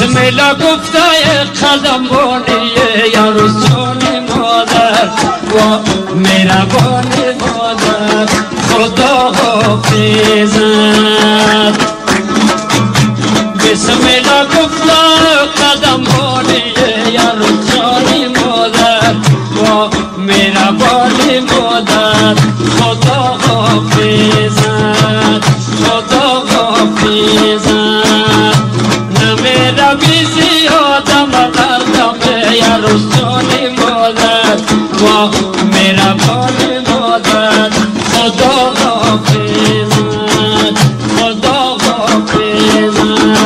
بسم الله گفتای قدم بانیه یا رسول مادر و مهربان مادر خدا حافظت. بسم الله گفتای قدم بانیه یا رسول مادر و مهربان مادر خدا حافظت خدا حافظت. بیزی آدم قلبم یا رسول مادر و مهربان مادر خدا حافظت خدا حافظت.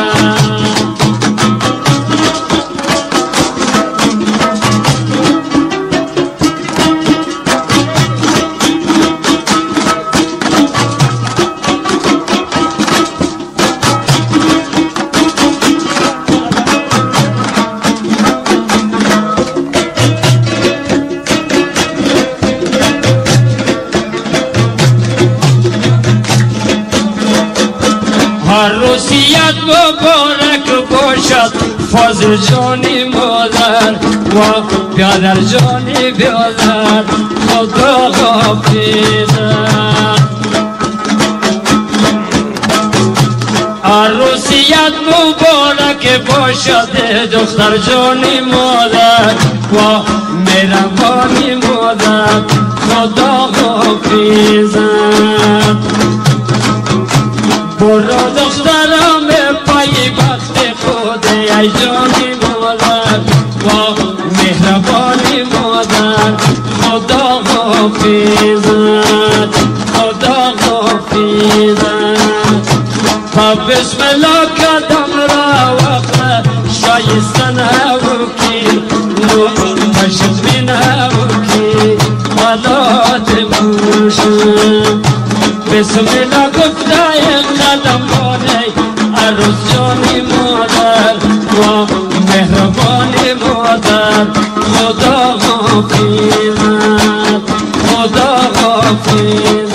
عروسیت مبارک باشد فاضل جانی مادر و بیادر جانی بیادر خدا حافظت. عروسیت مبارک باشد دختر جانی مادر و مهربانی مادر خدا حافظت. برو دخترم پای بخت خود ای جانی مادر و مهربانی مادر خدا حافظت خدا حافظت. بسم الله قدم را وقت شایسته نوکی نور مشد بینوکی حالات بوشم. بسم الله گفتای قدم بانی عروس جانی مادر و مهربانی مادر خدا حافظت خدا حافظت.